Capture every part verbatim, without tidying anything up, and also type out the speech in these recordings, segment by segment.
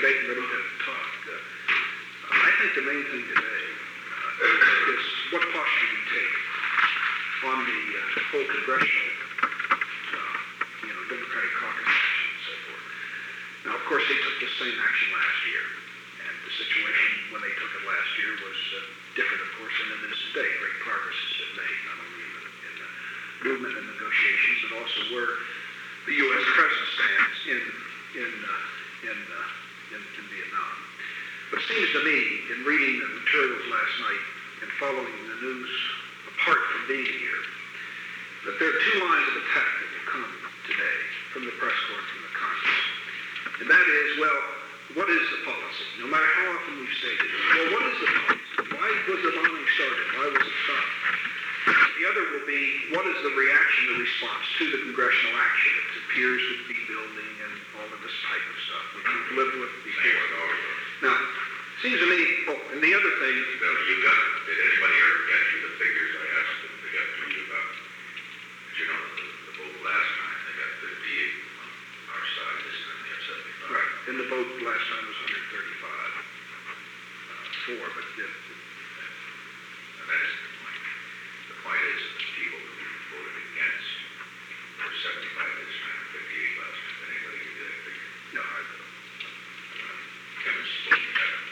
debate and ready to talk. Uh, I think the main thing today uh, is what posture we take on the uh, whole congressional, uh, you know, Democratic caucus action and so forth. Now, of course, they took the same action last year, and the situation when they took it last year was uh, different, of course, than it is today. Great progress has been made, not only in the, in the movement and negotiations, but also where the U S presence stands in in uh, in, uh, in in Vietnam. But it seems to me, in reading the materials last night and following the news apart from being here, that there are two lines of attack that will come today from the press corps and from the Congress. And that is, well, what is the policy? No matter how often we've stated it. Well, what is the policy? Why was the bombing started? Why was it stopped? The other will be, what is the reaction, the response to the congressional action? It appears to be building and all of this type of stuff, which we've lived with before. Now, it seems to me, oh, and the other thing... Bill, you got, did anybody ever get you the figures I asked them to get to you about? Did you know the, the vote last time, they got fifty-eight on our side, this time they have seventy-five. Right, and the vote last time was one hundred thirty-five, uh, four, but... The, and that is the point. The point is that the people who voted against were seventy-five this time, fifty-eight last time. Did anybody get that figure? no, I don't. Kevin's supposed to have it.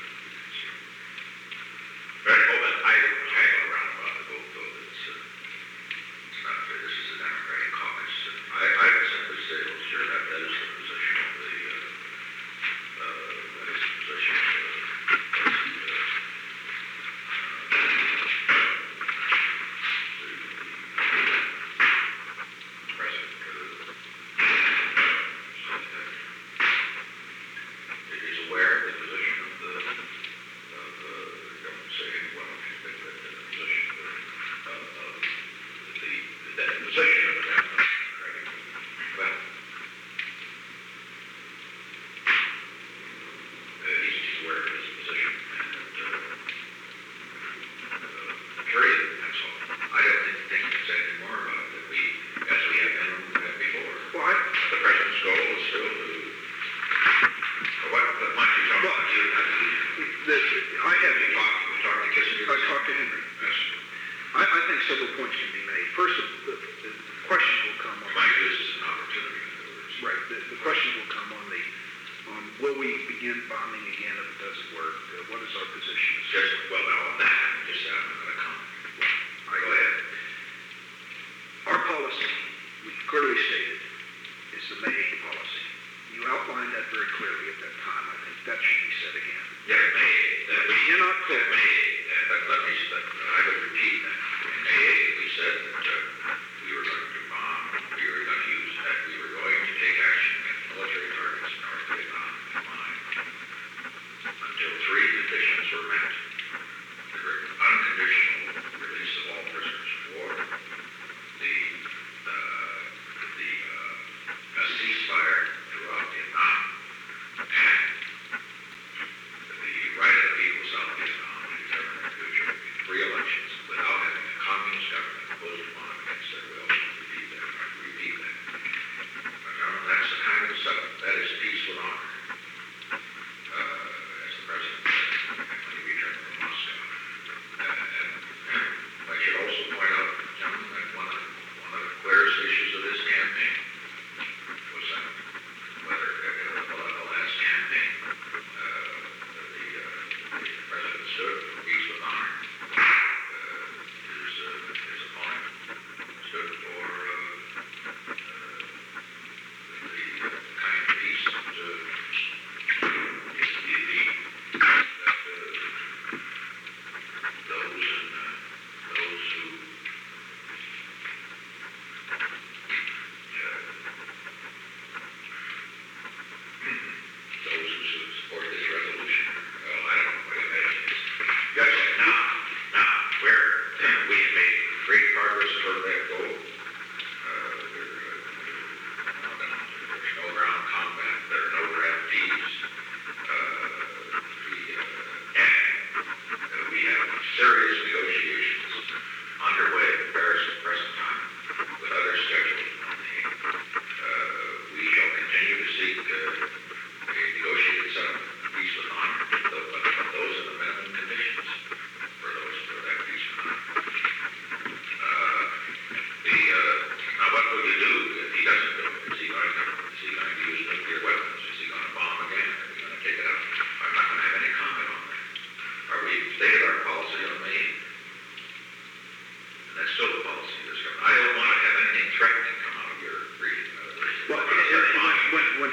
Very well, but I haggle around about the vote, though. It's, uh, it's not fair. This is a Democratic caucus. I, I would simply say, well, sure, that, that is the position of the, uh, uh, that is the position of the, of the, uh, President, uh, is aware of the position of the, of the, don't say, well, if you think that the position of the, of, of the, the, the position of the Democratic, well, uh, he's, he's aware of his position, and, uh, uh, period, that's all. I don't think, think to say any more about it, that we, as we have been uh, before. Well, I, The President's goal is still to, or what, what might you talk about, you, not you. the, I have... We talked, we talked to Kissinger. I talked to Henry. Yes. I, I think several points can be made. First, the, the, the question will come on... We might use this as an opportunity, in other words. Right. The, the question will come on the, on will we begin bombing again if it doesn't work? Uh, what is our position? Yes, well, now on that, just uh, I'm not going to comment. I go ahead. Our policy, we clearly stated, is the May eighth policy. You outlined that very clearly at that time. I think that should be said again. Yeah, May eighth. That we In that October, May eighth, uh, but let me, but I would repeat that. In May eighth, we said that uh, we were going to bomb, we were going to use that, we were going to take action against military targets in North Vietnam and mine until three conditions were met. The unconditional release of all prisoners of war, the, uh, the uh, a ceasefire throughout Vietnam, and the right of the people of South Vietnam to determine their future in free elections without having a communist government imposed upon them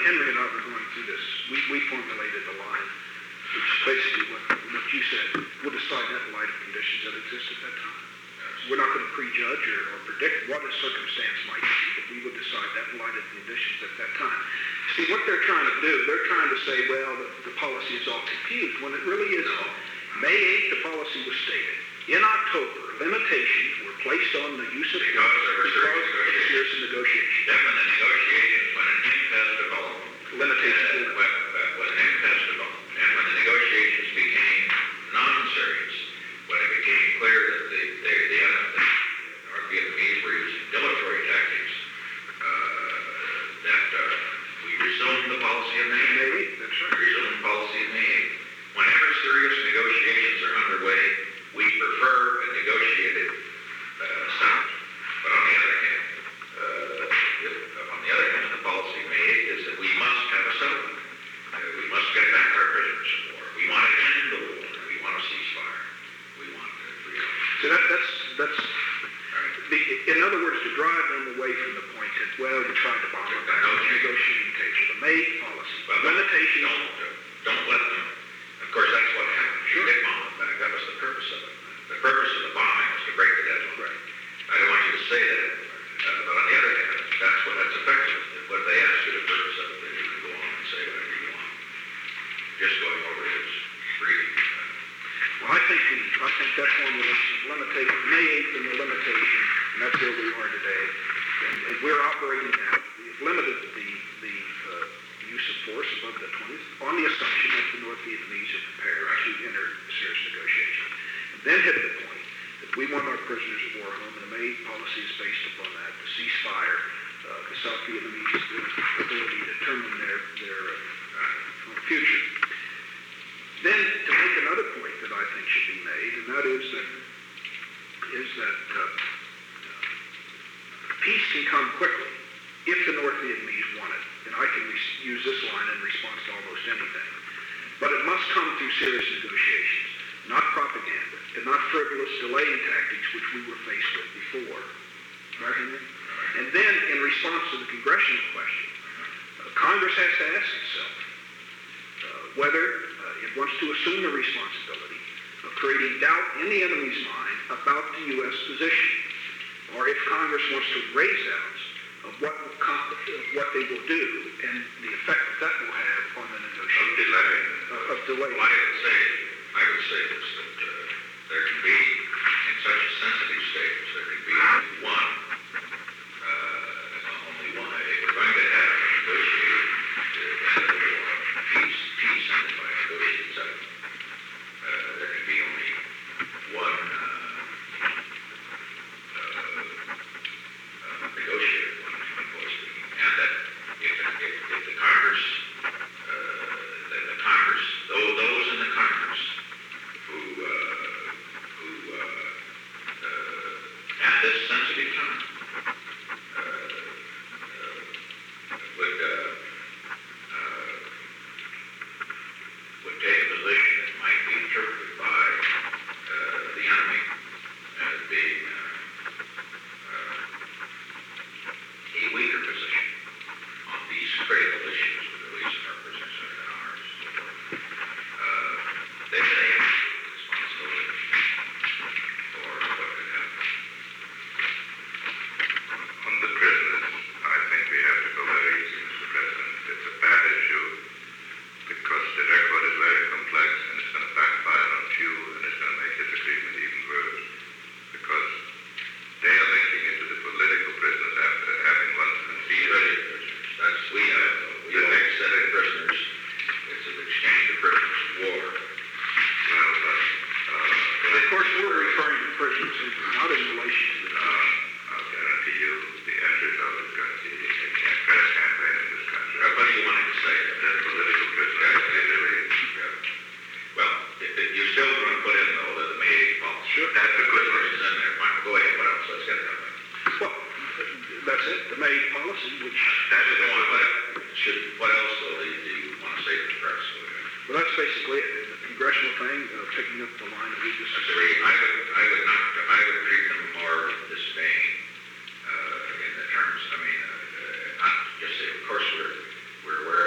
Henry and I were going through this, we, we formulated a line, which is basically what, what you said. We'll decide that in light of conditions that exist at that time. We're not going to prejudge or, or predict what a circumstance might be, but we will decide that in light of conditions at that time. See, what they're trying to do, they're trying to say, well, the, the policy is all confused, when it really isn't. May eighth, the policy was stated. In October, limitations were placed on the use of Because there were serious because of serious negotiations. Then when the negotiations, when an impasse developed, Limitations uh, were when, uh, when an impasse developed, and when the negotiations became non-serious, when it became clear that the, the, the, the North Vietnamese were using dilatory tactics, uh, that uh, we resumed the policy of May May eighth. eighth, that's right. We resumed policy of May eighth. Whenever serious negotiations are underway, we prefer a negotiated uh, stop. But on the other hand, uh, if, on the other hand, the policy of May eighth is that we must have a settlement. Uh, we must get back our prisoners of war. We want to end the war. We want a ceasefire. We want to free up. So that, that's, that's, the, in other words, to drive them away from the point that, well, we tried to bomb them back on the negotiating table. The May eighth policy, Well, limitations. Don't, don't let them. Of course, that's what happened. Sure. They bombed them back. That was the purpose of it. The purpose of the bombing was to break the deadline. Right. I don't want you to say that, uh, but on the other hand, that's what that's effective. What they ask you, the purpose of it, then you can go on and say whatever you want. Just going over his reading. Well, I think the, I think that formulation of limitation, May eighth and the limitation, and that's where we are today, and, and we're operating now. We've limited the, the uh, use of force above the twentieth on the assumption that the North Vietnamese are prepared to enter serious negotiations. And then hit the point that we want our prisoners of war home, and the May eighth policy is based upon that, the ceasefire, uh, the South Vietnamese ability to determine their, their uh, future. Then to make another point that I think should be made, and that is that is that uh, peace can come quickly if the North Vietnamese want it. And I can re- use this line in response to almost anything. But it must come through serious negotiations, not propaganda, and not frivolous delaying tactics which we were faced with before. Right, Henry? And then in response to the congressional question, uh, Congress has to ask itself uh, whether uh, it wants to assume the responsibility of creating doubt in the enemy's mind about the U S position, or if Congress wants to raise doubts of what, will com- of what they will do and the effect that that will have on the negotiations. Of delay. Uh, of delay. Well, I would say, I would say this, that uh, there can be, in such a sensitive stage, there can be only one, uh, only one. If we're going to have a negotiated uh, end of the war, peace, peace ended by a negotiated settlement, uh, there can be only one uh, uh, uh, negotiated one, one voice speaking. And that if, if, if the Congress, uh, the, the Congress, those, those in the Congress who, uh, who, uh, uh, at this sensitive time, uh, uh, would, uh, uh, would take a position that might be interpreted by uh, the enemy as being uh, uh, a weaker position on these critical issues, with at least our prisoners and ours. Uh, they say responsibility for what could happen. On the prisoners, I think we have to go very easy, Mister President. It's a bad issue because the record is very complex and it's going to backfire on few and it's going to make his agreement even worse because they are linking into the political prisoners after having once conceded. That's, we have, we don't accept prisoners. It's an exchange of prisoners of war. Well, but, uh, Of course, we're referring to prisoners, not in relation to the uh, I'll guarantee you the end result is going to be a press campaign in this country. Uh, What do you want to say? They're political prisoners. They really Yeah. Well, if, if you're still going to put in, though, that the May eighth policy. Sure. That's a good one. Is in there. Fine, go ahead. What else? Let's get it done. Well, that's it, the May eighth policy, which, That's the one. What, should, what else, though, do you, do you want to say to the press? well, that's basically it. The congressional thing, uh, picking up the line that we just That's right. I would, I would not, I would treat them more disdain, uh, in the terms, I mean, uh, uh, not just say, of course, we're, we're aware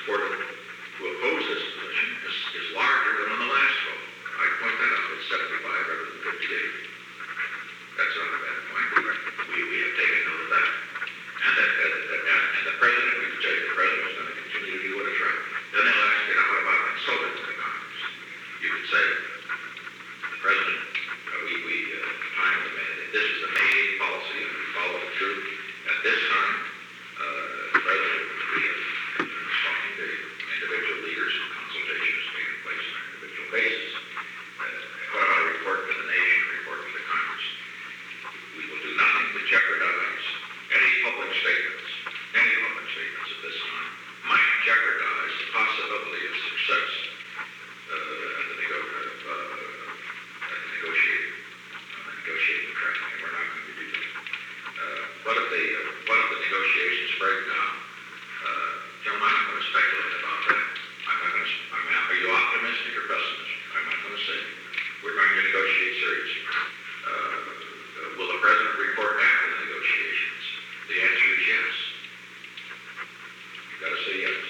supported to oppose this position is, is larger than on the last vote. I point that out, it's seventy-five rather than fifty-eight. That's not a bad point. We, we have taken note of that. And that, that, that, that and the president, we could say the president is going to continue to do what is right. Then they'll ask, you know, what about consulting with the Congress? You could say, the president, uh, we, we, uh, time the May, this is the May eighth policy, and we follow it through. At this time, uh, the president, we have been talking to individual leaders and consultations taking place on an individual basis. Uh, what about a report to the nation, a report to the Congress? We will do nothing to jeopardize any public statements, any public statements at this time might jeopardize the possibility of success uh, at the, nego- uh, uh, at the negotiating, on the negotiating track, and we're not going to do that. Uh, what if the uh, what if the negotiations break down? Uh, John, I'm not going to speculate about that. I'm not going to. I'm not, are you optimistic or pessimistic? I'm not going to say. We're going to negotiate seriously. Uh, uh, will the president report after the negotiations? The answer is yes. You've got to say yes.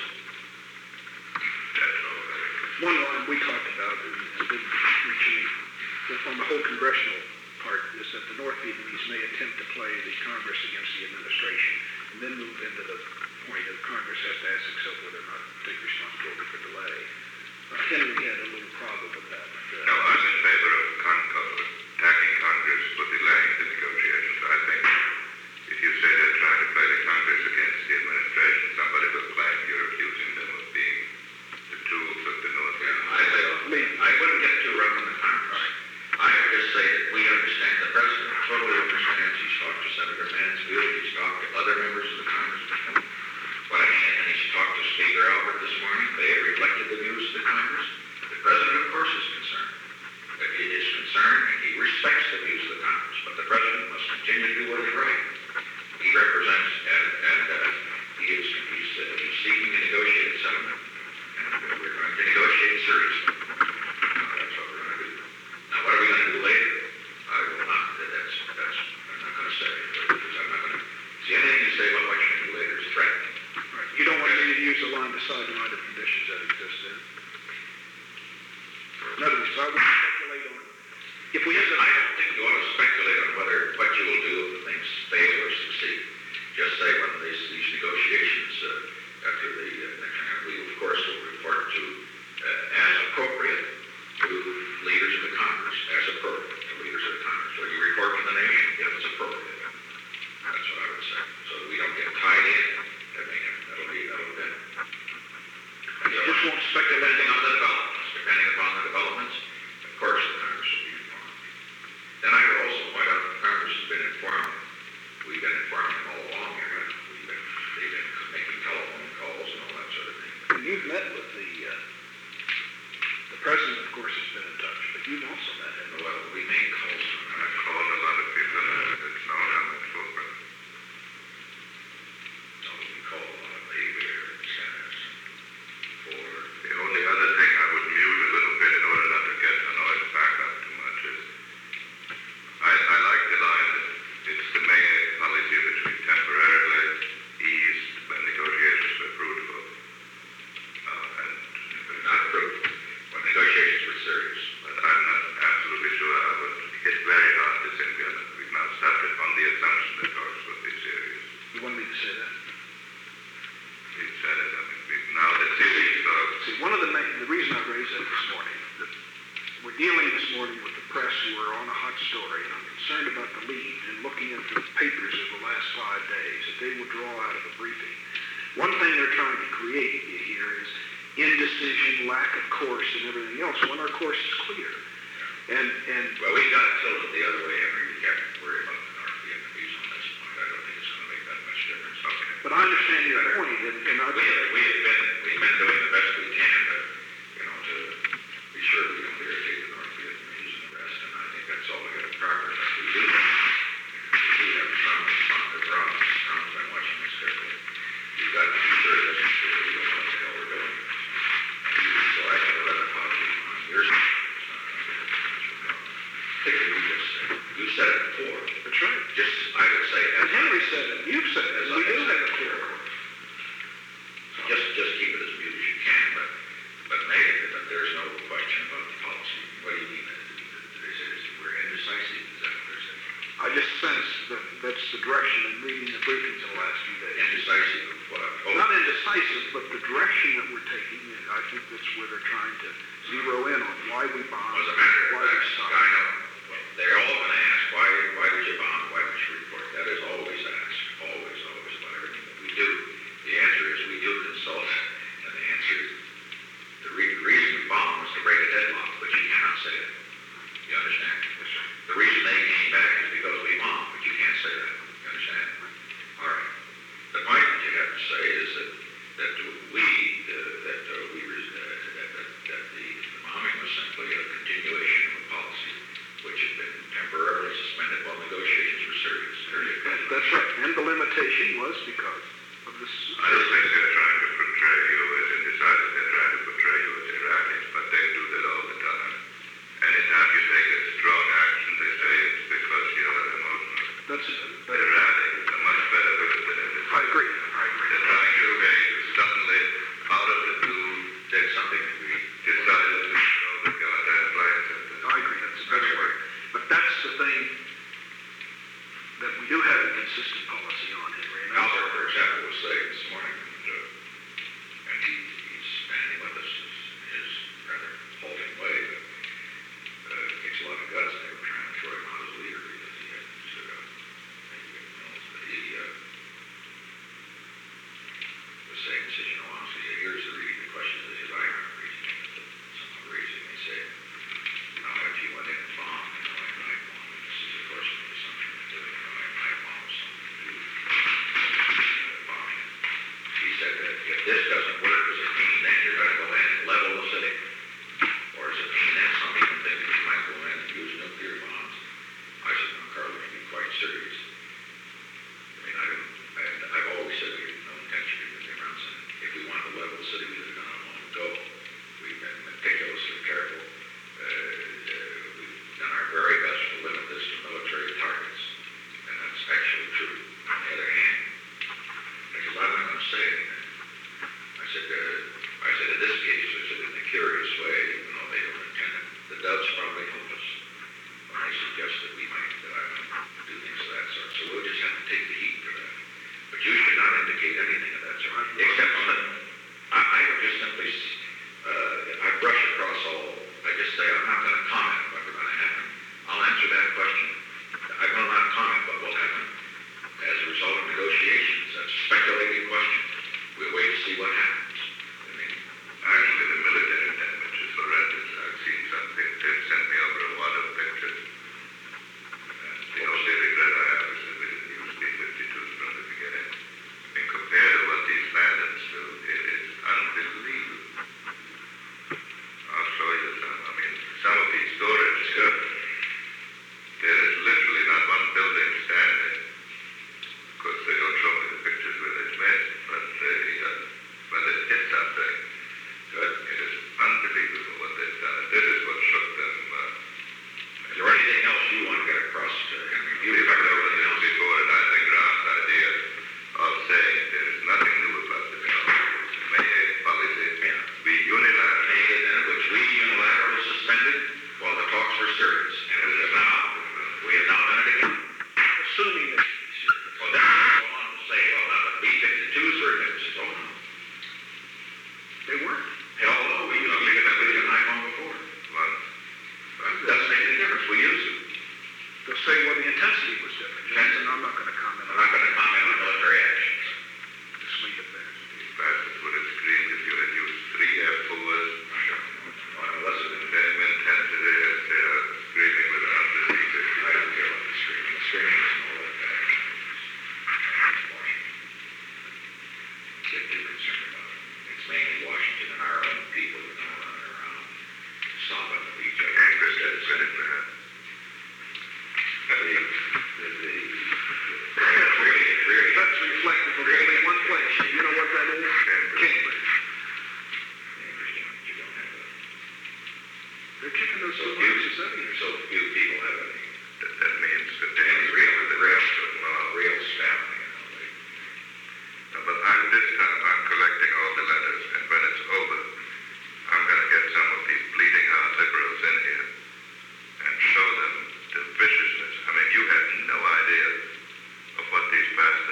That's all. One line we talked about and and didn't reach any, on the whole congressional part, is that the North Vietnamese may attempt to play the Congress against the administration and then move into the point that Congress has to ask itself whether or not to take responsibility for delay. Uh, Henry had a little problem with that. Uh, No, I'm in favor of con- of attacking Congress for delaying the negotiations. I think if you say they're trying to play the Congress against the administration, somebody will claim you're accusing them of being the tools of the North I, Vietnamese. I, I wouldn't get too rough on the Congress. I would just say that we understand, the president totally understands. He's talked to Senator Mansfield, he's talked to other members of the Congress before. What I mean, and he's talked to Speaker Albert this morning. They have reflected the views of the Congress. The president, of course, is concerned. But he is concerned, and he respects the views of the Congress. But the president must continue to do what is right. He represents, and, and uh, he is he's, uh, he's seeking a negotiated settlement. And we're going to negotiate seriously. Now, that's what we're going to do. Now, what are we going to do later? I will not. That's, that's, I'm not going to say. Because I'm not going to. See, anything you say about what you're going to do later is threatening. right. You don't want me to use the line decide in light of conditions that exist then? In other words, I would speculate on, if we have I don't think you ought to speculate on whether what you will do if things fail or succeed. Just say when these, these negotiations, uh, after the, uh, we of course will report to, uh, as appropriate, to leaders of the Congress, as appropriate to leaders of the Congress. So you report to the nation if it's appropriate. That's what I would say. So that we don't get tied in. I mean, that'll be, that'll be. You just won't speculate Depending on on the developments, depending upon the developments, of course the Congress will be informed. Then I would also point out that Congress has been informed. We've been informing them all along here. Right? We've been, they've been making telephone calls and all that sort of thing. And you've met with the, uh, the president, of course, has been in touch, but you've also met him. Well, we make calls to them. I've called a lot of people and it's known how much over. So we call a lot of mayors and senators for The only other thing I would mute a little bit in order not to get the noise back up too much is I, I like the line that it's the May eighth policy which we temporarily eased when negotiations were fruitful. Uh, and not fruitful when negotiations were serious. but I'm not absolutely sure I would hit very hard this implement. We've now started on the assumption that talks will be serious. You want me to say that? We've said it, I mean, we've now the serious talks. See, one of the main, the reason I raised that this morning, that we're dealing this morning with the press who are on a hot story, and I'm concerned about the lead and looking at the papers of the last five days, that they will draw out of a briefing. One thing they're trying to create here is indecision, lack of course, and everything else, when our course is clear. And, and Well, we got it tilted the other way, Henry. We can't worry about the North Vietnamese on this point. I don't think it's going to make that much difference. Okay. but I understand your point, and, and I We have, we have been, we've been doing the best we can to, you know, to be sure we don't irritate the North Vietnamese and the rest, and I think that's all we got to progress. We do that. We do have a strong response to Brown. Brown's been watching this carefully. We've got to be sure that we don't know what the hell we're doing. And so I have a rather positive on your side. It's not going to make much of a problem. I think you just said, you said it before. that's right. Just, I would say, And Henry said it, you've said it, as we I do said have a before. clear. Just, just keep it as muted. reading the briefings in the last few days. Indecisive of what? Oh, Not indecisive, but the direction that we're taking, and I think that's where they're trying to zero in on why we bombed, as a matter of why we fact, stopped. I know. Well, they're all going to ask, why, why did you bomb? Why didn't you report? That is always asked. Always, always about everything that we do. The answer is we do consult, and the answer is the re- reason we bombed was to break a deadlock, but you cannot say that. You understand? Yes, sir. The reason they came back is because we bombed, but you can't say that. You understand? All right. The point that you have to say is that that we uh, that uh, we uh, that, that, that the, the bombing was simply a continuation of a policy which had been temporarily suspended while negotiations were serious. That, that's right. And the limitation was because of this. I don't think they're trying to portray you as indecisive. They're trying to portray you as Iraqis, but they do that all the time. Anytime you take a strong action, they say it's because you're emotional. That's They're rallying. It's a much better word than indecisive. I agree. I agree. They're trying to make you suddenly, out of the blue, Did something that we decided to throw the goddamn flags at them. I agree. That's that's right. But that's the thing that we do have a consistent policy on, Henry. And that's- Albert, for example, was saying this morning, and, uh, and he, he's standing with us in his rather halting way, but uh, it takes a lot of guts. They were trying to throw him out as leader because he had stood up. But he uh, was saying, he says, you know, honestly, he said, here's the reading the questions. They said, I remember reading it, but someone raising, they said, now after you went in and bombed, you know, and I bombed, this is of course an assumption to do, you know, I bombed something to do with bombing. He said that if this doesn't work, does it mean then you're going to go in and level the city? Or does it mean then some even think that you might go in and use nuclear bombs? I said, no, Carl, we can be quite serious. I mean, I don't, I, I've always said we have no intention of nuclear bombs, and if we want to level the city, we would have done it long ago. We've been meticulously careful. Uh, uh, we've done our very best to limit this to military targets, and that's actually true. On the other hand, because I'm not going to say anything. I said, uh, I said, in this case, I said, in a curious way, even though they don't intend it, the doves probably help us when they suggest that we might, that I might do things of that sort. So we'll just have to take the heat for that. But you should not indicate anything of that sort, except on the, I, I would just simply, uh, I brush across all, I just say, I'm not going to comment on what's going to happen. I'll answer that question. I will not comment what will happen as a result of negotiations. That's a speculative question. We'll wait to see what happens. I mean, Actually, the military damage is horrendous. I've seen something. They've sent me over a lot of pictures. And the only regret I have is that we didn't use B fifty-twos from the beginning. I mean, compared to what these bandits do, it is unbelievable. I'll show you some. I mean, some of these storage stuff, there is literally not one building standing. Of course, they don't show me the pictures where it's made, but they, uh, when they hit something, but it is unbelievable what they've done. And this is what shook them. Uh, is there anything else you want to get across to Henry? You We've covered covered everything this else. before, and I think Ra's idea of saying there is nothing new about this May eighth policy, Yeah. we unilaterally, Made it, which we unilaterally suspended while the talks were serious. And we have now, we have now done it again. Assuming that Well, then we go on to say, well, now the B fifty-twos were against us. Oh, no. they weren't. Hell no, we used to get that big and high long before. once, It doesn't make any difference. We used to. They'll say, well, the intensity was different. Johnson, I'm not going to comment I'm on not that. going to comment on military actions. Just leave it there. these bastards would have screamed if you had used three F fours, Unless it the same intensity as they are screaming with around the B fifty. I don't care about the screaming. The screaming is all that bad. Washington. Get too concerned about it. It's mainly Washington and our own people that are running around stopping at each other. Anchorage has been in there. The, the, the, it's really, it's really, That's reflective of only one place. You know what that is? Cambridge. Cambridge. interesting that you don't have that. They're kicking those So two few, places out of here. so few people have any, That, that means that they any agree real, with the real, rest of them all. real staffing, you know, they, No, but I'm, this time I'm collecting all the letters, and when it's over, I'm going to get some of these bleeding heart liberals in here and show them the viciousness. I mean, you have no idea of what these bastards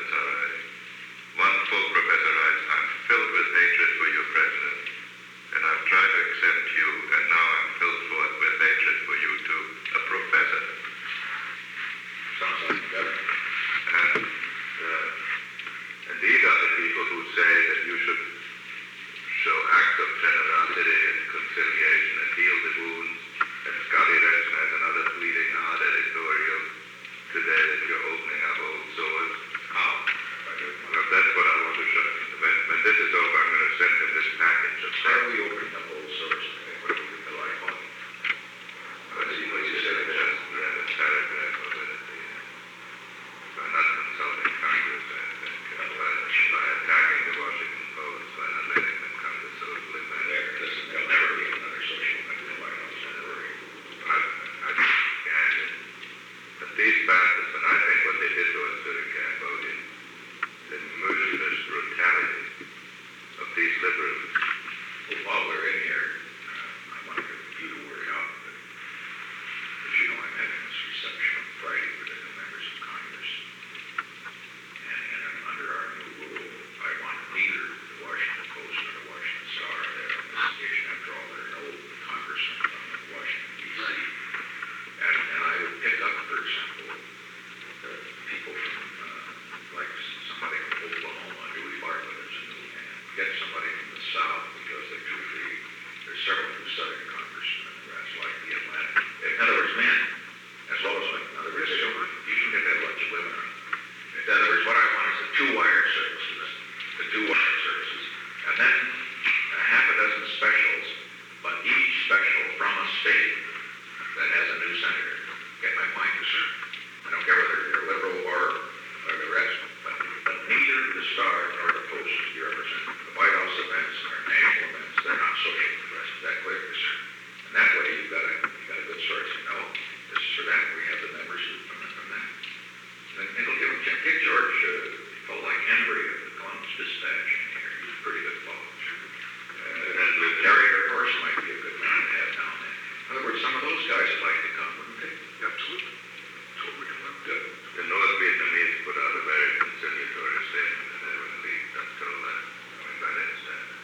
package of How stuff. do we open up old source? What do we, the life on? Let's see what you said, just read a paragraph of it at the end. By not consulting Congress, I think, uh, by, by attacking the Washington Post, by not letting them come to socially There, managed. listen, there'll never be another social event in the White House, don't worry. I, I can, but these bastards, and I think what they did to us during Cambodia, the merciless brutality of these liberals. Well, while we're in here, uh, I wanted you to work out that, as you know, I'm having this reception on Friday for the new members of Congress. And, and I'm under our new rule, I want neither the Washington Post nor the Washington Star to have an investigation. After all, there are no congressmen from Washington, D C. And, and I would pick up, for example, the people from, uh, like somebody from Oklahoma, Dewey Bartlett is a new man. Get somebody from the South, because they truly, there's several new Southern congressmen and the rest, like the Atlantic. In other words, men, as well as women. In other words, you can get that bunch of women on. In other words, what I want is the two wire services, the two wire services, and then a half a dozen specials, but each special from a state that has a new senator. Get my point, sir? I don't care whether you're liberal or, or the rest, but, but neither the Star nor the Post you represent. The White House events are national events, they're not social events. Is that clear, sir? And that way you've got a, you've got a good source. You know, this is for that. We have the members from, from that. And it'll give, get George, uh, fellow like Henry of the Columbus Dispatch in here. He's a pretty good fellow. Uh, and Luke Terry, of course, might be a good man to have down there. In other words, some of those guys would like to come, wouldn't they? Absolutely. That's what we're doing. Good. The North Vietnamese put out a very conciliatory statement that they would leave until uh, coming by that standard.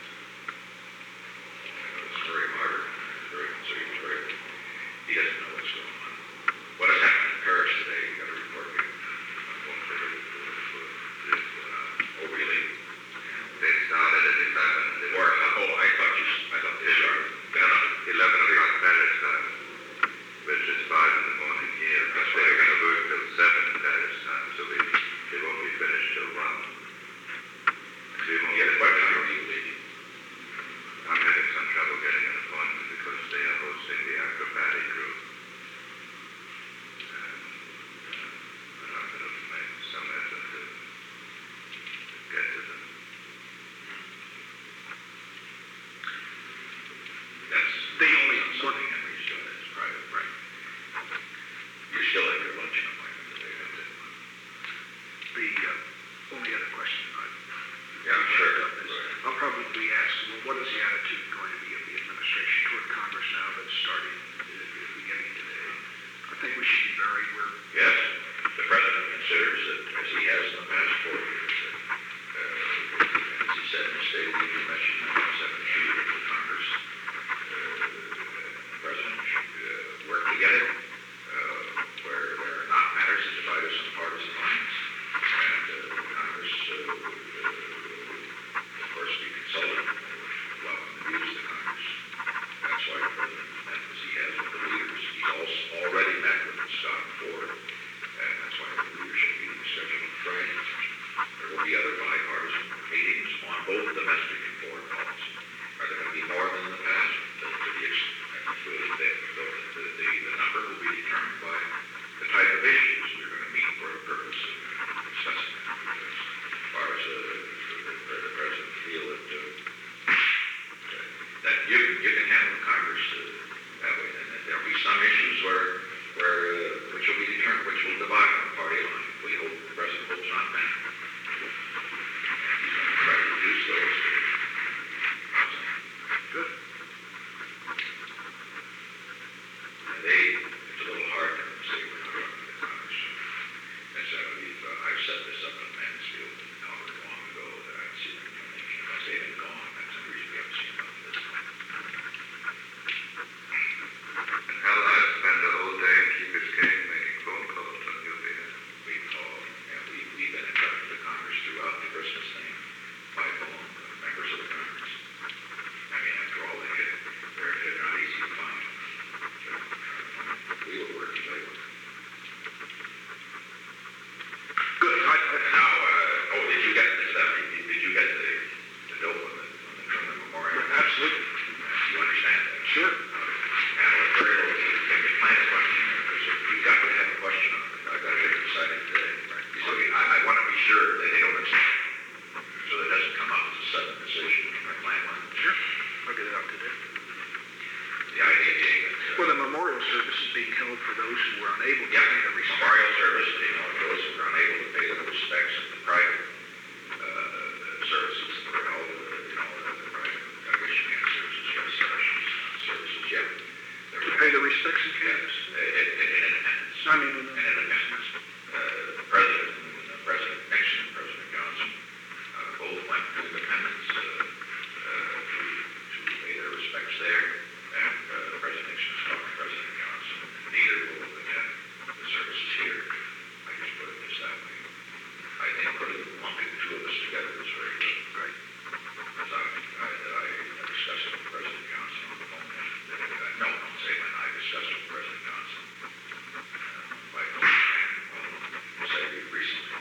It's very hard, very concerned, he doesn't know what's going on. What has happened in Paris today, you got a report here. Oh, really? They started at eleven. They Or, were oh, I thought you, I thought they started. eleven o'clock Paris time, which is five in the morning here. That's They're right. going to work till seven Paris time, so we, they won't be finished till one. We won't Yeah, get what much time time. are you leaving? I'm having some trouble getting an appointment because they are hosting the acrobatic group. And, uh, but I'm going to make some effort to get to them. That's, They only, something Henry's doing, it's private, right? You're still at your luncheon appointment today, isn't it? the uh, only other question I Yeah, sure. is, I'll probably ask, well, what is the attitude going to be of the administration toward Congress now that's starting at the beginning today? I think we should be very, we're, Yes, the president considers that, as he has in the past four years, that, uh, as he said in the State of the Union message in nineteen seventy-two, that the Congress, uh, the president should uh, work together, uh, where there are not matters that divide us on partisan lines, and uh, Congress uh, would, uh, of course, be consulted, welcome the views of the Congress. That's why the president met as he has with the leaders. He's also already met with Scott and Ford, and that's why the leadership meeting is scheduled on Friday. There will be other bipartisan meetings on both domestic and foreign policy. Are there going to be more than in the past? To the extent, the, the, the, the, the number will be determined by the type of issues we're going to meet for the purpose of discussing that. As far as uh, the, the, the president feel that, uh, that you, you can handle Congress uh, that way, and that there'll be some issues where, where uh, which will be determined, which will divide on the party line. We hope the president hopes not that. And he's going to try to reduce those. good. And they, it's a little hard for them to say we're not running the Congress. And so we've, uh, I've set this up in Mansfield, however long ago, that I haven't seen them come in. Because they've been gone, that's the reason we haven't seen them this time. And hell, I spend the whole day in Key Biscayne making phone calls on your absolutely. You understand that? Sure. Handle it very low. Can you plan a question? Because if you got to have a question on it, I've got to get it decided today. So I, I want to be sure that they don't accept it. So that it doesn't come up as a sudden decision. Can I plan one? Sure. I'll get it out today. The idea being that, uh, Well, the memorial service is being held for those who were unable to yeah, pay the respect. memorial service, you know, those who are unable to pay their respects and the private uh, services that were held, uh, you know, the the private, I guess you can't services, yes, services, services, yeah. They were Pay the respects and yes, cares. in in- in independence. I mean, In independence. Uh, the President, uh, President Nixon and President Johnson, uh, both went to independence uh, uh, to, to pay their respects there. And uh, President Nixon was talking to President Johnson. Neither will attend the services here. I just put it just that way. I think putting, lumping the two of us together is very good. Right. Because I, I, that I discussed it with President Johnson on the phone. That, that, no, don't say when I discussed it with President Johnson. Uh, by phone and, well, say recently.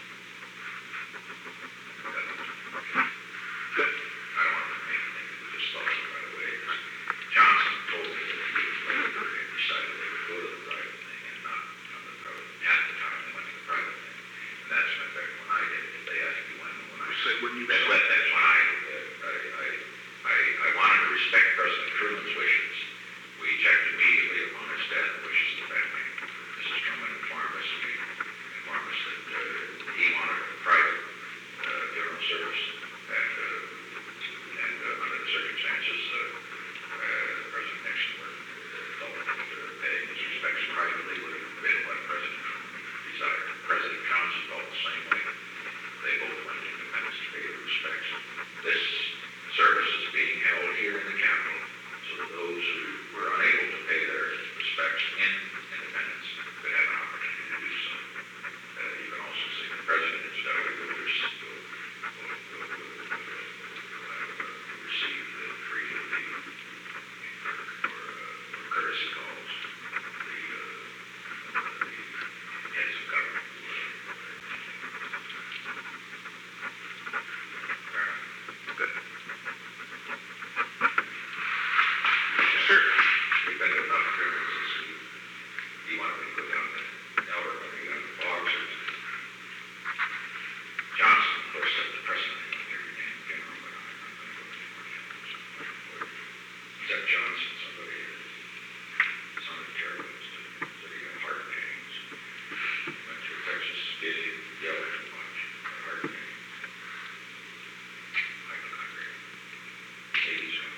Good. I don't want to make anything that we just thought of right away. Johnson told me that he was going to they decided they would go to the private thing and not on the private. At the time, they went to the private thing. And that's in fact when I did it. They asked me when, when I Say, when you That's saw what, it. that's when I, uh, I, I, I, I wanted to respect President Truman's wishes. We checked immediately upon his death, wishes of the family. Missus Truman informed us, we informed us that uh, he wanted a private uh, funeral service, and uh, and uh, under the circumstances, uh, uh, President Nixon would uh, felt that uh, paying his respects privately would have been what President Truman desired. President Johnson felt the same way. They both went to independence to pay their respects. This service is being held here in the Capitol, so that those who were unable to pay their respects in independence could have an opportunity to do so. Uh, you can also see the President is uh, will, will, will, will, will, will, will have, uh, receive the free of the for, for, uh, for courtesy calls, the, uh, the heads of government. Good. Sure. We've been to enough appearances. Do you want me to go down the Elder, or go down the Boggs, or Johnson, of course, set the precedent. I don't hear your name again, but I'm not going to go anymore. Except Johnson, somebody that sounded terrible, said he got heart pains. Went to Texas, did he yell too much, got heart pains. I don't agree. Maybe so.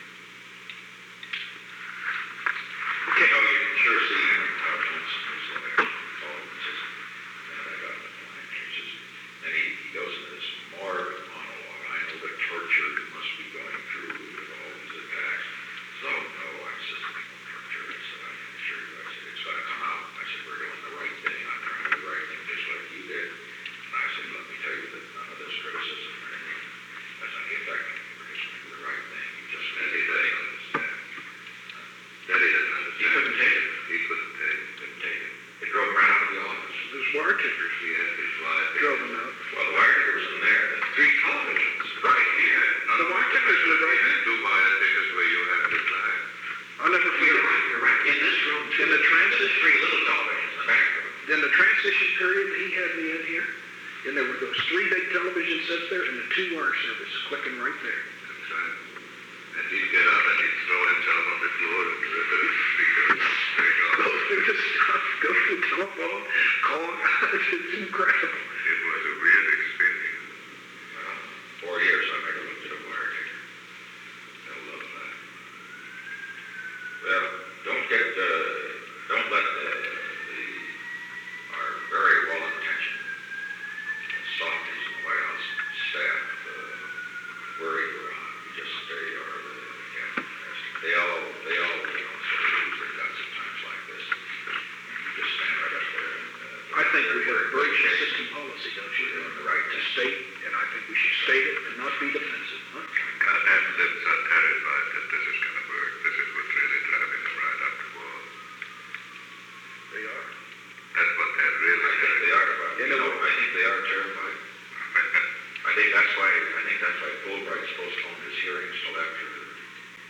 You know, you can sure see Henry Todd Johnson was like, oh, it's just, and I got the line, it's just, and he, he goes into this morbid monologue. I know the torture you must be going through with all these attacks. So, no, I said, no torture. I said, I'm sure, I said, it's going to come out. I said, we're doing the right thing. I'm trying to do the right thing just like you did. And I said, let me tell you that none of this criticism or anything has any effect on you. We're just going to do the right thing. You just And he didn't doesn't understand. That he doesn't understand. He couldn't take it. He couldn't take it. Couldn't take it. It drove him right out of the office. There's wire tickers. He had his wife. Drove them out. Well, the wire ticker was in there. The three televisions. Right, he had. none The of wire tickers were right He had two wire tickers where you had to flag. I'll never You're forget. right, you're right. In this room, too. In the transit- There's three little televisions in the back room. In the transition period, he had me in here, and there were those three big television sets there and the two wire service clicking right there. That's right. And he'd get up and he'd throw himself on the floor and rip the speaker straight Go off. through the stuff, go through the telephone, call guys, it's incredible. It was a weird experience. Well, four years I never looked at a wire ticker. I love that. Well, don't get, uh, don't let the, the, our very well-intentioned softies in the White House staff, uh, worry you around. You just, they are, the, yeah, they all, they all, you know, sort of lose their guts at times like this. You just stand right up there and, uh, I think we have a very shape. consistent policy, don't you? You're doing the right To thing. state, and I think we should state it and not be defensive. Huh? Goddamn libs are terrified that this is going to work. This is what's really driving them right up the wall. They are. That's what they're really I think they are, but, you In a know, way. I think they are terrified. I think that's why, I think that's why Fulbright's postponed his hearings till after the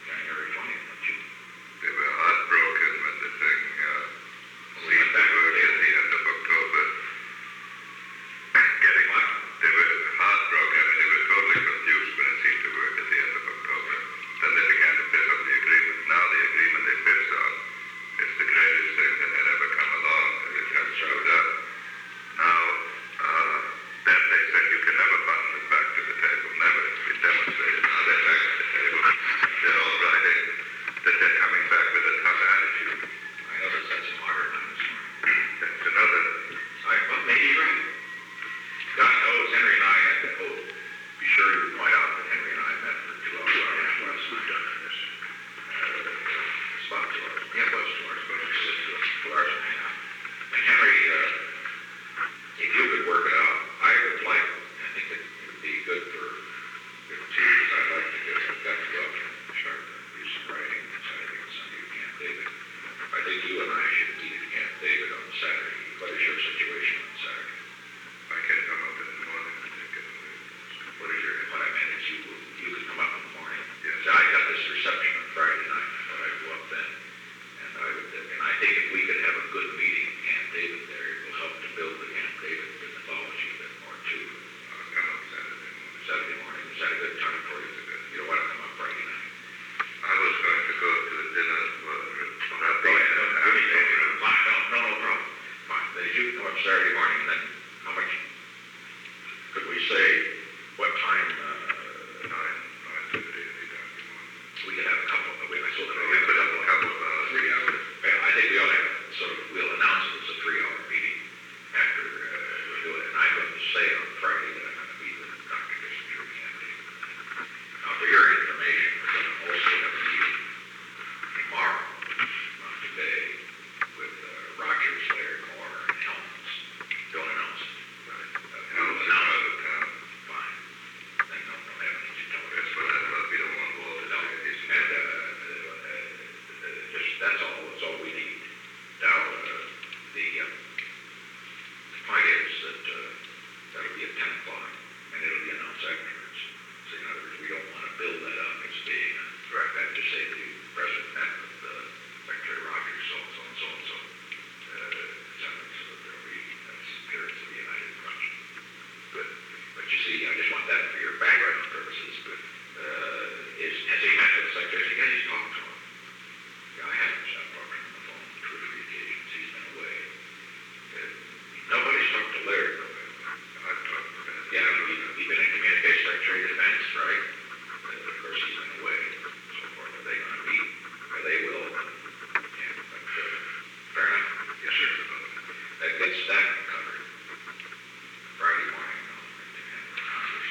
this reception on Friday night. I thought I'd go up then. And I would, and I think if we could have a good meeting in Camp David there, it will help to build the Camp David mythology a bit more too. I'll come up Saturday morning. Saturday morning, is that a good time for you? You don't want to come up Friday night? I was going to go to a dinner for Go Rabbi ahead, no, and no, Abby. no, fine, no, no, no problem. Fine, then if you come up Saturday morning, then how much, could we say, what time, uh, Nine, nine thirty, eight o'clock in the morning. we could have a couple, we, I sort of, We could have a couple of hours. Three hours. Yeah, I think we ought to have, sort of, we'll announce it as a three-hour meeting after, uh, we do it. And I'm going to say on Friday that I'm going to be with Doctor Kissinger in Camp David. Now, for your information, we're going to also have a meeting tomorrow, not today, with uh, Rogers, Laird, Moore, and Helms. Don't announce it. Uh, Helms we'll is announce out it. of town. Fine. Then don't, don't have anything to tell us. That's what I thought. We don't want all the No, activities. and, uh, uh, uh, just, that's all, that's all we need. Now, uh, the, uh, the point is that, uh, that'll be at ten o'clock, and it'll be announced afterwards. So in other words, we don't want to build that up as being, a direct I have to say the president met with, uh, Secretary Rogers, so and so and so and so, uh, et cetera, so that there'll be, that's appearance of the United Front. Good. But you see, I just want that for your background purposes, but, uh, is, has he met with the secretary? Has he guys talked to him? Yeah, I haven't. I've talked to him on the phone two or three occasions. He's been away. Uh, nobody's talked to Laird. I've talked to them. Yeah, he, he's been in communication secretary of defense, right? Uh, of course, he's been away, so forth. Are they going to meet? Or they will. Yeah, but, uh, fair enough. Yes, sir. That gets that covered. Friday morning, I'll bring to him for Congress.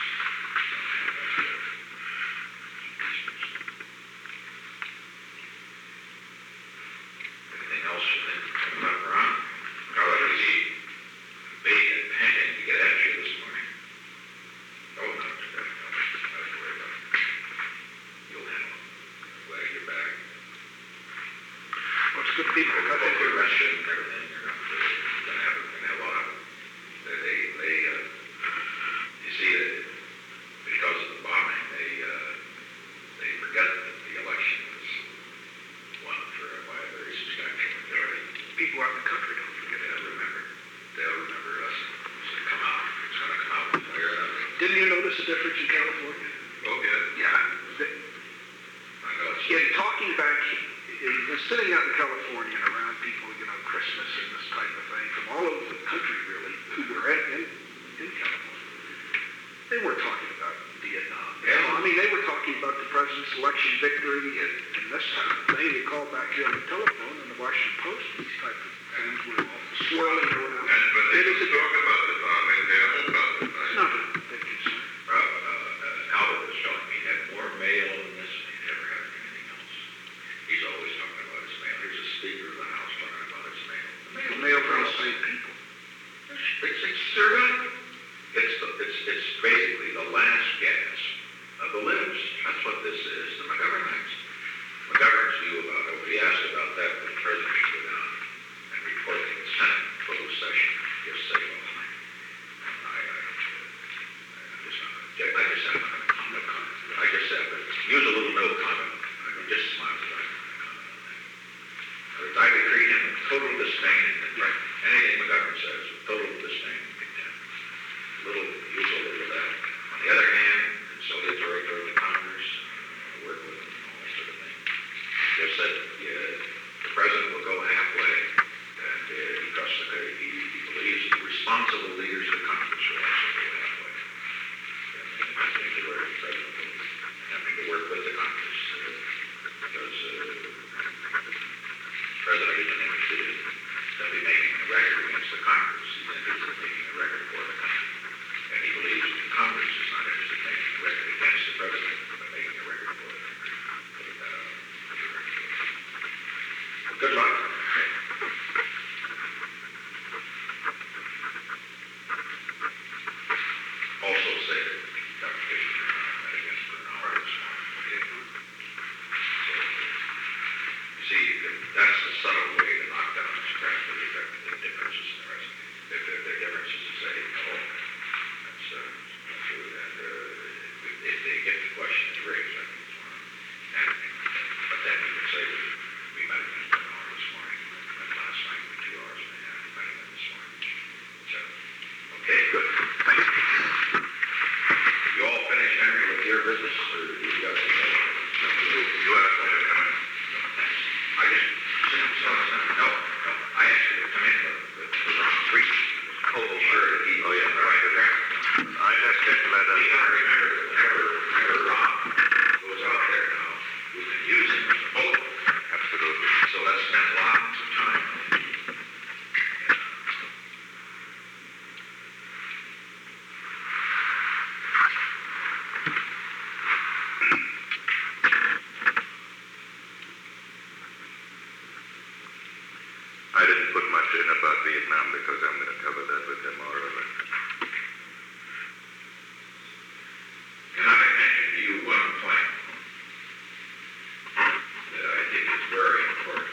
Anything else you think coming up, Ron? How was he big and panting to get at you this morning? Oh, not too bad. No, not to worry about it. You'll handle it. I'm glad you're back. Well, it's good people. I I hope think you're they're rested and everything. You're not uh, gonna have, gonna have a lot of, they, they, they, uh, you see, that because of the bombing, they, uh, they forget that the election was won for by a very substantial majority. people out in the country don't forget They'll that. remember, they'll remember us. It's gonna come out, it's gonna come out one way or another. Didn't you notice a difference in California? Oh, yeah. Yeah. The- I know it's. In talking back, in in sitting out in California and around people, you know, Christmas and this type of thing, from all over the country, really, who were in, in, in California, they weren't talking about Vietnam. You know, I mean, they were talking about the president's election victory and, and this type of thing. They called back here on the telephone and the Washington Post, these type of things were swirling around. And when they It is a talk about the bombing, they are not about the It's bombing. not a big concern. Uh, uh, Albert was telling me he had more mail than this than he'd ever had anything else. He's always talking about his mail. Here's a speaker of the House talking about his mail. The mail from the same people. It's, it's surreal. It's, the, it's, it's basically the last gasp of the limbs. That's what this is. The McGovern Acts. McGovern's view about it, if he asked about that, the president should go down and report to the Senate in closed session. Just say, well, I, I, I, I'm just not, I just have no comment. I just have to use a little no comment. I mean, just smile at that. I would treat him with total disdain and contempt. Anything McGovern says, with total disdain and contempt. Little, use a little of that. On the other hand, conciliatory toward the Congress, uh, work with them and all that sort of thing. Just that uh, the president will go halfway, and uh, he trusts the, he, he believes the responsible leaders of Congress will also go halfway. And I think the word the president will having to work with the Congress, uh, because uh, the president isn't interested in simply making a record against the Congress. He's interested in making a record for the country. And he believes that Congress is not interested in making a record against the president, but making a record for the country. Put that out on the record. Good luck. Also say that Doctor Kissinger met against Bernard this morning. Okay? So, you see, that's the subtle way to knock down and scrap the, the differences in the rest. If there are differences to say, no, that's, uh, that's true. And uh, if, if they get the question raised, I think it's one. And, I didn't put much in about Vietnam because I'm going to cover that with them orally. Can I mention to you one point that I think is very important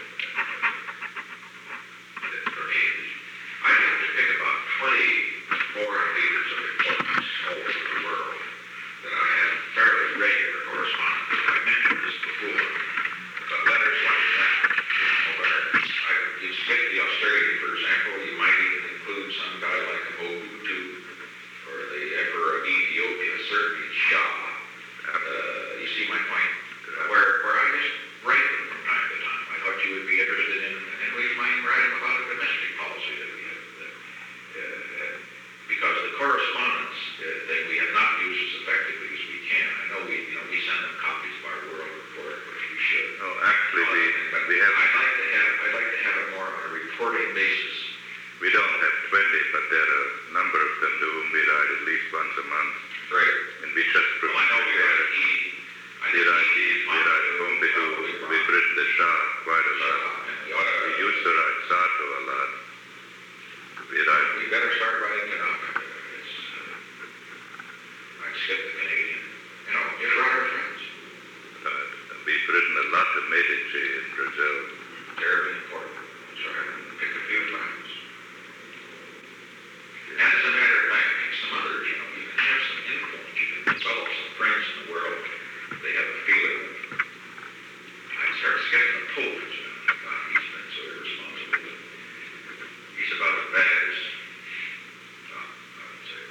uh, that for me is I have to pick about twenty foreign leaders of importance all over the world that I have fairly regular correspondence with. I mentioned this before, but letters like that, you know, where I, you take the Australian, for example, you might even include some guy like Mobutu or the Emperor of Ethiopia, certainly Shah. Uh, you see my point? Uh, where, where I just write them from time to time. I thought you would be interested in, and we might write them about a domestic policy that we have. Uh, uh, because the correspondence uh, that we have not used as effectively as we can. I know we, you know, we send them copies of our world report, which we should. No, actually, we, But we have, I'd like to have, I'd like to have it more on a reporting basis. we don't have twenty, but there are a number of them to whom we write at least once a month. Great. And we just Well, I know we write E. I We think write E is we write Pompidou, we've written the Shah quite a lot. And we ought We to, used to write Sato a lot. We write, we better start writing Tanaka. It's, uh, I skip the Canadian, you know, just write our friends. uh, we've written a lot to Medici in Brazil. Terribly important. So I pick a few times. And as a matter of fact, pick some others, you know, you can have some influence, you can develop some friends in the world. They have a feeling of, I'd start skipping the Pope, you know, God, he's been so irresponsible. But he's about as bad as, well, I would say,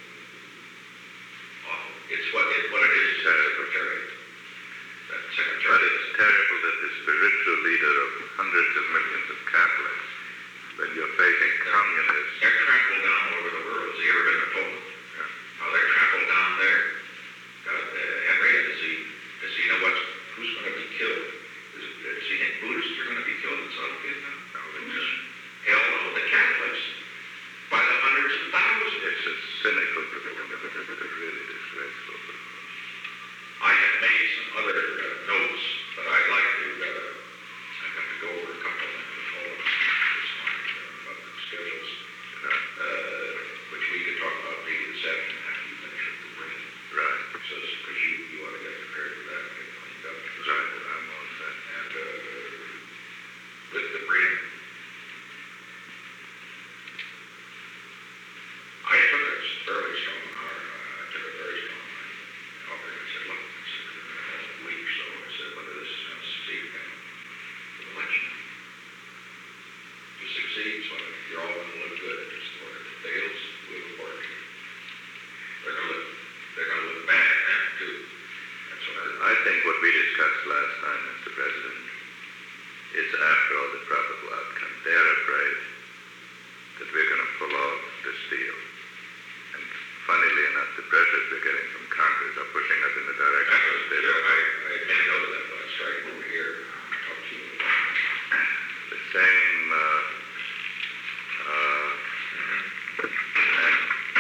awful. It's what it, what it is, it's a secretariat. That But secretariat. it's terrible that the spiritual leader of hundreds of millions of Catholics, when you're facing communists, They're trampled down all over the world. Has he ever been to Poland? How they're trampled down there? God, uh, Henry, does he, does he know what's, who's going to be killed? Does, does he think Buddhists are going to be killed in South Vietnam? No, they just, hell no, the Catholics. By the hundreds of thousands. it's a cynical, really disgraceful. I have made some other uh, notes, but I'd like to, uh, I've got to go over a couple of them before this morning, uh, about the schedules, uh, which we could talk about maybe this afternoon after you finish with the brain. Right. So, because you, you ought to get prepared for that, get cleaned up. Right, I'm all set. And, uh, with the brain. I took a fairly strong, uh, I took a very strong, uh, offer. I said, look, I said, in the next week or so, I said, whether this is going to succeed, then we'll let you know. If it succeeds, well, you're all going to look good. Or if it fails, we'll report to you. They're going to look, they're going to look bad then, too. That's what I, I think what we discussed last time, Mister President, is after all the probable outcome. They're afraid that we're going to pull off this deal. And funnily enough, the pressures we're getting from Congress are pushing us in the direction that of was, state yeah, I, of I made a note of that, but I was striking over here. I talked to you about the same, uh, uh, and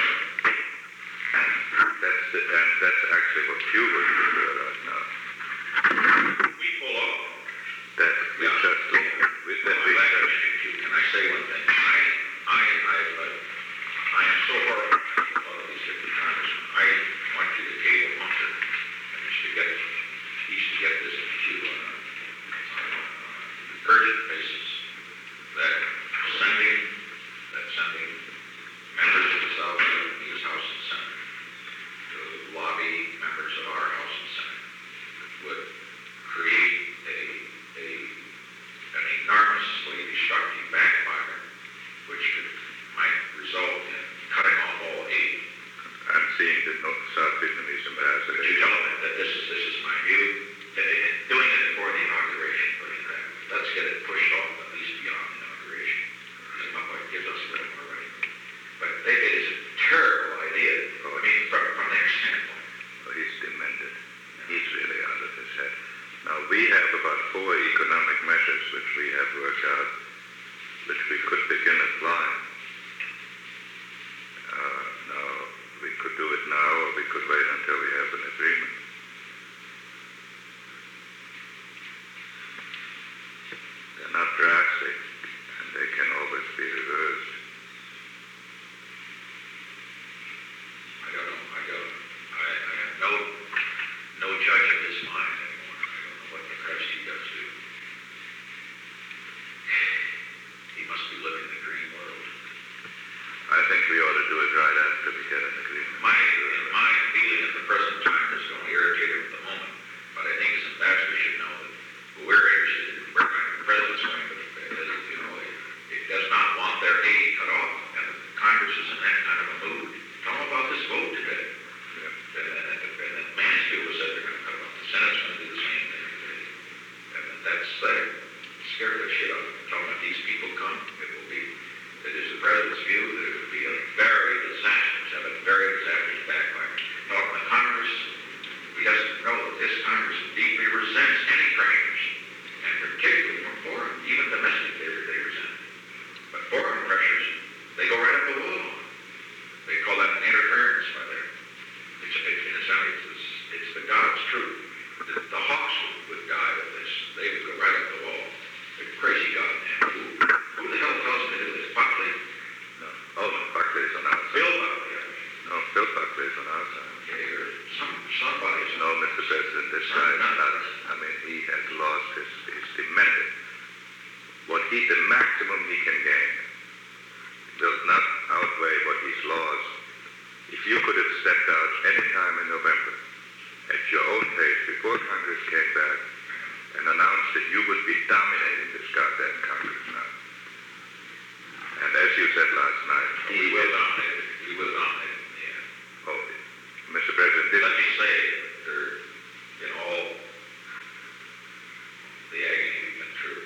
that's, the, and that's actually what Cuba is doing right now. we pull off. That we Yeah. just, we, that we I'd like to just, mention to you, can I say one thing? I, I, I, uh, I am so horrified with all of these different congressmen. I want you to cable Hunter, and just to get, he should get this to you on a, on a urgent basis, that sending, that sending members of the South Vietnamese House and Senate to lobby members of our House and Senate would create a, a, an enormously destructive backfire, which could, might result in cutting off all aid. I'm seeing the North South Vietnamese ambassador. But you tell them that this is, this is my view, that it- doing it before the inauguration, putting it that way. Let's get it pushed off at least beyond the inauguration. Because my wife gives us a little already. But they, it is a terrible idea, I mean, from, from their standpoint. Oh, he's demented. He's really out of his head. Now, we have about four economic measures which we have worked out, which we could begin applying. Uh, now, we could do it now, or we could wait until we have an agreement. They're not drastic, and they that's, that scared the shit out of me. Tell them if these people come, it will be, it is the president's view that it would be a very disastrous, have a very disastrous backfire. Now, the Congress, he doesn't know that this Congress deeply resents any pressures, and particularly from foreign, even domestic, they, they resent. But foreign pressures, they go right up the wall. They call that an interference by their, it's, it's, it's, it's, it's the God's truth. The, the hawks would die with this. They would go right up the wall. The crazy goddamn who, who the hell tells me to do this? Buckley? No. Oh, no, Buckley's on our Bill side. Buckley. I mean. No, Bill Buckley's on our side. Okay, or some, somebody's. No, Mister President, this guy is nuts. I mean, he has lost his, he's demented. What he, the maximum he can gain will not outweigh what he's lost. If you could have stepped out any time in November at your own pace before Congress came back and announced that you would be dominating this goddamn Congress now. And as you said last night, We will dominate it. We will dominate it in the end. oh, Mister President, this Let me say, there, in all the agony we've been through,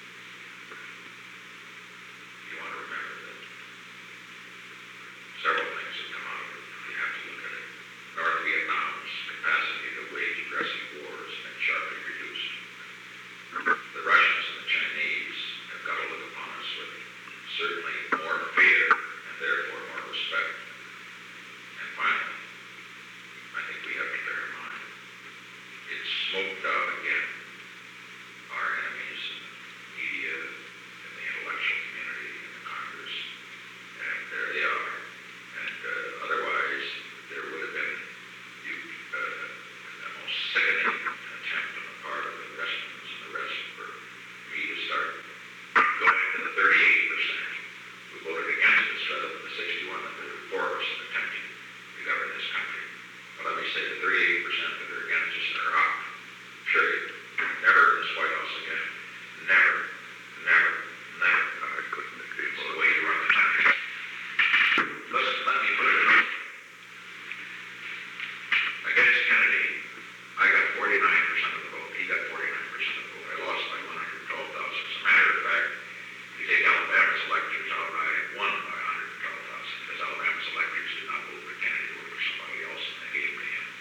you want to remember that several things have come out of it. You have to look at it. North Vietnam's capacity to wage aggressive wars has been sharply reduced. The Russians and the Chinese have got to look upon us with certainly more fear and therefore more respect. And finally, I think we have to bear in mind, it's smoked out again, our enemies in the media, in the intellectual community, in the Congress, and there they are. And uh, otherwise, there would have been you, uh, the most sickening attempt on the part of the Westerners and the rest for me to start going to the thirty-eight percent who voted against us rather than the sixty-one that voted for us in attempting to govern this country. But let me say the thirty-eight percent that are against us are out. Period. Never in this White House again. Never. Never. Never. I couldn't agree It's the more. way you run the country. Listen, let me put it this way. Against Kennedy, I got forty-nine percent of the vote. He got forty-nine percent of the vote. I lost by one hundred twelve thousand. As a matter of fact, if you take Alabama's electors out, I won by one hundred twelve thousand because Alabama's electors did not vote for Kennedy, they voted for somebody else, and they gave to him.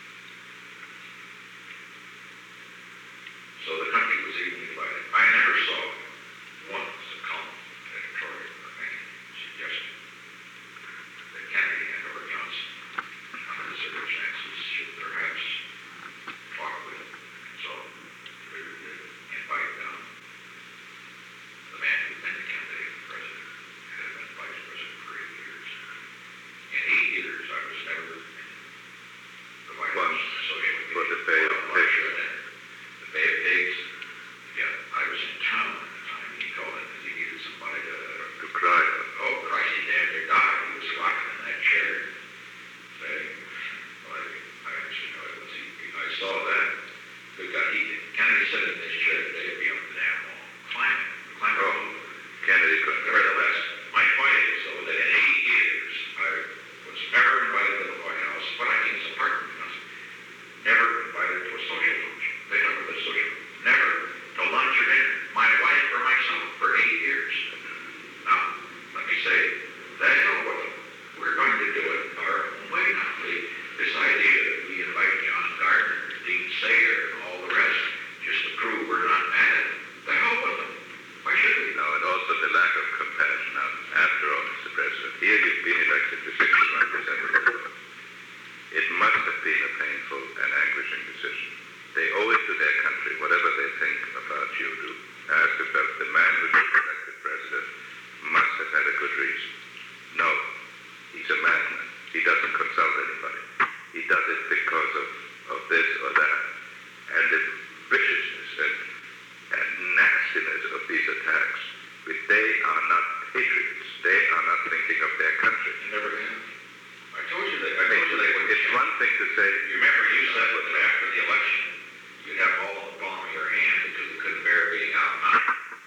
So the country was evenly divided. I never saw once a column editorial or any suggestion that Kennedy and or Johnson, under the circumstances, should perhaps talk with and so we would invite down the man who'd been the candidate for president and had been vice president for eight years. In eight years, I was never in the White House Once associated with for the Bay of well, Pigs. sure, then. The Bay of Pigs. Yeah, I was in town at the time. He called in because he needed somebody to To cry. oh, Christ, he damn near died. He was rocking in that chair. Saying, well, I, I actually know it was he. I saw that. Good guy. He, Kennedy said in this chair that they'd be on the damn wall. Climb it. Climb it over. Kennedy couldn't. Nevertheless, my point is, though, that in eight years, I was never invited to the White House, but I think it's apart from us. Never invited to a social function. They never did a social. Never to lunch or dinner. My wife or myself for eight years. Now, let me say, that's not what we're going to do it our own way now. We, this idea that we invite John Gardner, Dean Sayer, and all the rest, just to prove we're not mad at them. The hell with them. Why should we? No, and also the lack of compassion. Now, after all, Mister President, here you've been elected to sixty-one percent of the vote. It must have been a painful and anguishing decision. They owe it to their country, whatever they think about you, to ask themselves, the man who was elected president must have had a good reason. No, he's a madman. He doesn't consult anybody. He does it because of, of this or that. And the viciousness and, and nastiness of these attacks, which they are not patriots. They are not thinking of their country. You never have. I told you that. I told you they would. It's one thing to say, You remember you said that after the election, you'd have all in the palm of your hand because you couldn't bear being out. Huh?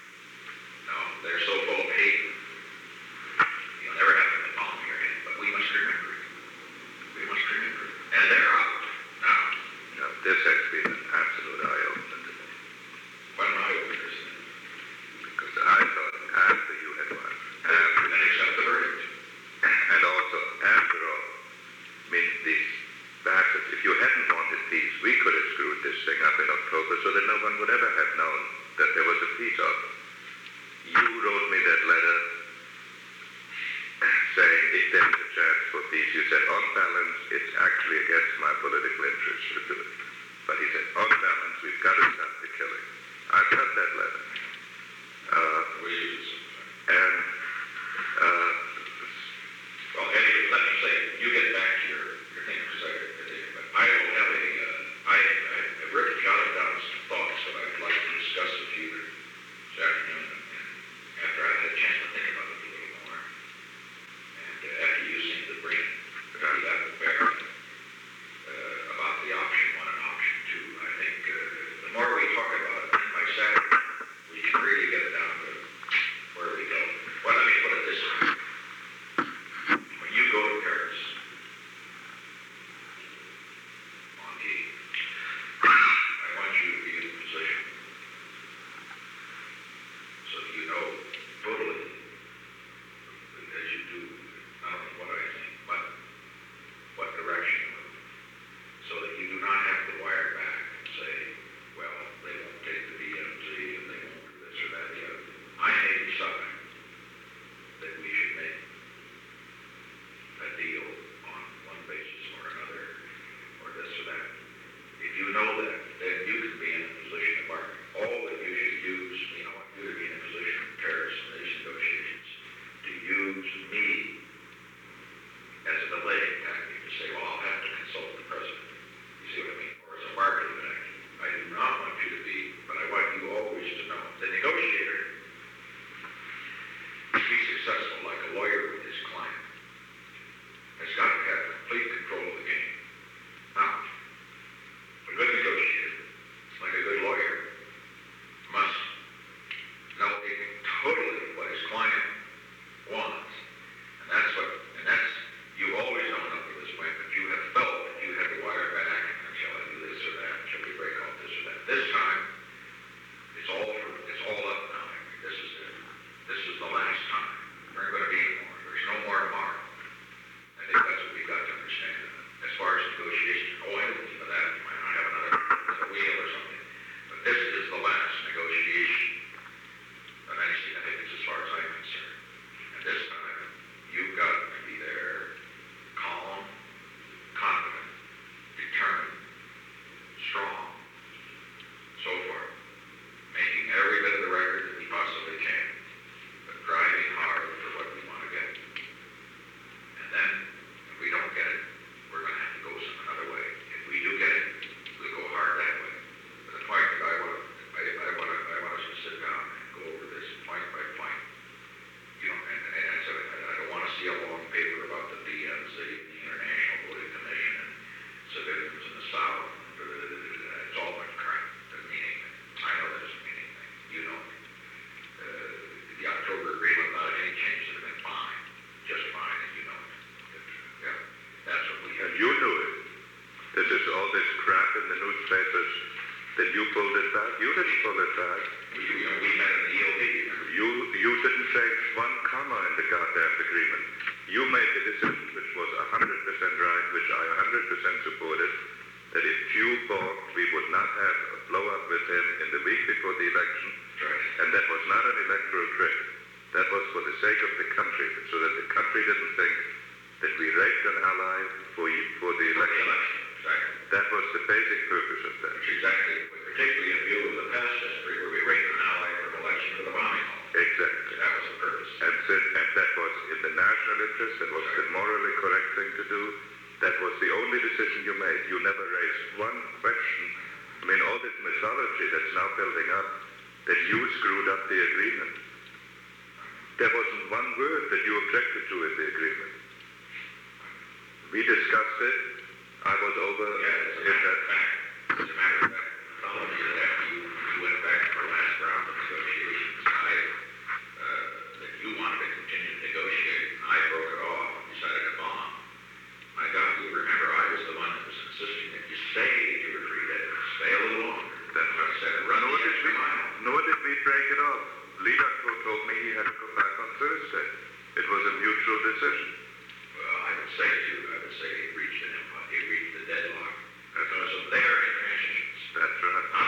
didn't pull it back. We, you know, we met in the E O P, remember? You, you didn't change one comma in the goddamn agreement. You made the decision, which was one hundred percent right, which I one hundred percent supported, that if Pew balked, we would not have a blow-up with him in the week before the election. Right. And that was not an electoral trick. That was for the sake of the country, so that the country didn't think that we raped an ally for, you, for the For the election. election, exactly. That was the basic purpose of that. Which exactly, particularly in view of the past history where we raped an ally for an election for the bombing hall. Exactly. That was the purpose. And, since, and that was in the national interest, that was the morally correct thing to do. That was the only decision you made. You never raised one question. I mean, all this mythology that's now building up, that you screwed up the agreement. There wasn't one word that you objected to in the agreement. We discussed it. I was over Yeah, as a in matter that. of fact, as a matter of fact, following that after you, you went back for the last round of negotiations, I, uh, that you wanted to continue to negotiate, I broke it off, decided to bomb. I got you, remember, I was the one that was insisting that you stay if you were free to stay a little longer. That's what I said, run Nor the did, extra we, mile. nor did we break it off. Lidaco told me he had to go back on Thursday. It was a mutual decision. Well, I would say to you, I would say he reached an impasse, he reached the deadlock because of their intransigence. That's right. I